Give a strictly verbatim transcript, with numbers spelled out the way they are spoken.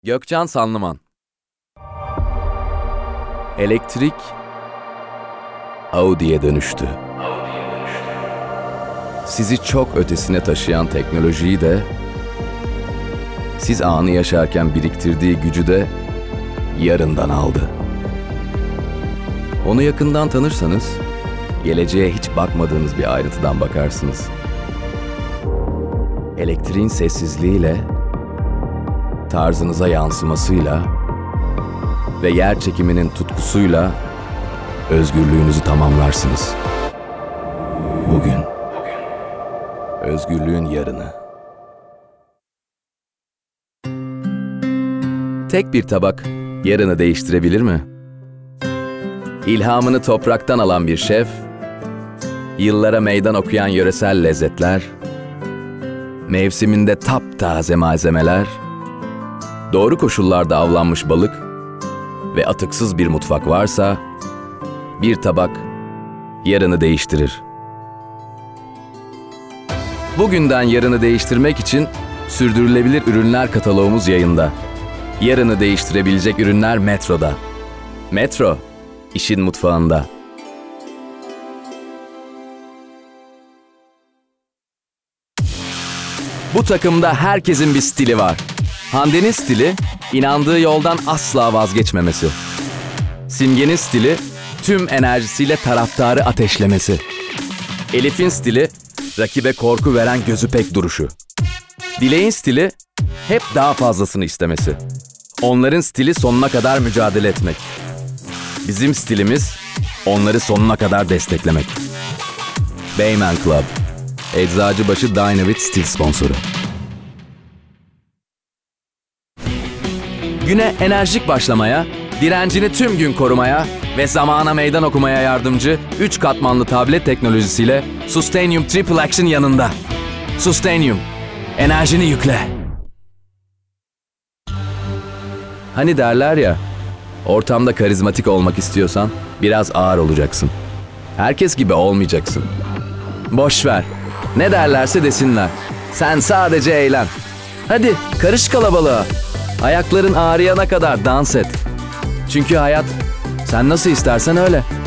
Gökcan Sanlıman. Elektrik Audi'ye dönüştü. Sizi çok ötesine taşıyan teknolojiyi de, siz anı yaşarken biriktirdiği gücü de yarından aldı. Onu yakından tanırsanız, geleceğe hiç bakmadığınız bir ayrıntıdan bakarsınız. Elektriğin sessizliğiyle, tarzınıza yansımasıyla ve yer çekiminin tutkusuyla özgürlüğünüzü tamamlarsınız. Bugün, özgürlüğün yarını. Tek bir tabak yarını değiştirebilir mi? İlhamını topraktan alan bir şef, yıllara meydan okuyan yöresel lezzetler, mevsiminde taptaze malzemeler, doğru koşullarda avlanmış balık ve atıksız bir mutfak varsa, bir tabak yarını değiştirir. Bugünden yarını değiştirmek için sürdürülebilir ürünler kataloğumuz yayında. Yarını değiştirebilecek ürünler Metro'da. Metro, işin mutfağında. Bu takımda herkesin bir stili var. Hande'nin stili, inandığı yoldan asla vazgeçmemesi. Simge'nin stili, tüm enerjisiyle taraftarı ateşlemesi. Elif'in stili, rakibe korku veren gözü pek duruşu. Dilek'in stili, hep daha fazlasını istemesi. Onların stili sonuna kadar mücadele etmek. Bizim stilimiz, onları sonuna kadar desteklemek. Beymen Club, Eczacıbaşı Dynavit stil sponsoru. Güne enerjik başlamaya, direncini tüm gün korumaya ve zamana meydan okumaya yardımcı üç katmanlı tablet teknolojisiyle Sustainium Triple Action yanında. Sustainium, enerjini yükle. Hani derler ya, ortamda karizmatik olmak istiyorsan biraz ağır olacaksın. Herkes gibi olmayacaksın. Boş ver, ne derlerse desinler. Sen sadece eğlen. Hadi karış kalabalığa. Ayakların ağrıyana kadar dans et. Çünkü hayat sen nasıl istersen öyle.